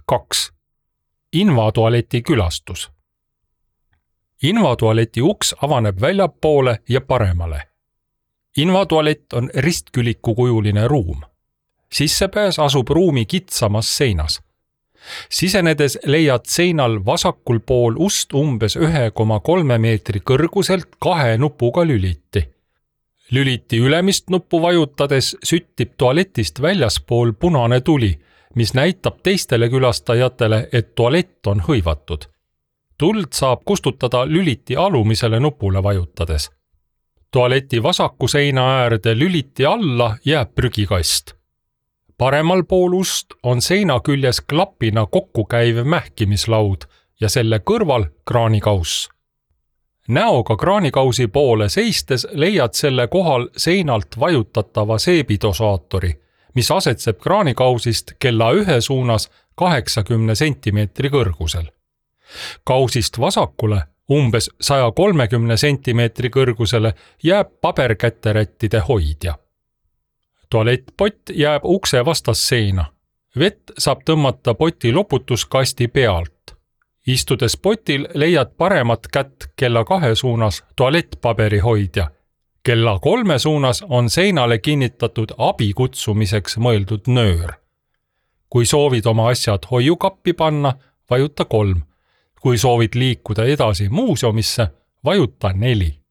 2. Invatualeti külastus. Invatualeti uks avaneb väljapoole ja paremale. Invatualett on ristkülikukujuline ruum. Sissepääs asub ruumi kitsamas seinas. Sisenedes leiad seinal vasakul pool ust umbes 1,3 meetri kõrguselt 2 nupuga lüliti. Lüliti ülemist nuppu vajutades süttib tualetist väljaspool punane tuli, mis näitab teistele külastajatele, et tualett on hõivatud. Tuld saab kustutada lüliti alumisele nupule vajutades. Tualeti vasaku seina äärde lüliti alla jääb prügikast. Paremal pool ust on seina küljes klapina kokkukäiv mähkimislaud ja selle kõrval kraanikauss. Näoga kraanikausi poole seistes leiad selle kohal seinalt vajutatava seebidosaatori, mis asetseb kraanikausist kella 1 suunas 80 sentimeetri kõrgusel. Kausist vasakule, umbes 130 sentimeetri kõrgusele, jääb paberkäterättide hoidja. Tualettpott jääb ukse vastas seina. Vett saab tõmmata poti loputuskasti pealt. Istudes potil leiad paremat kätt kella 2 suunas tualettpaberi hoidja. Kella 3 suunas on seinale kinnitatud abi kutsumiseks mõeldud nöör. Kui soovid oma asjad hoiukappi panna, vajuta 3. Kui soovid liikuda edasi muuseumisse, vajuta 4.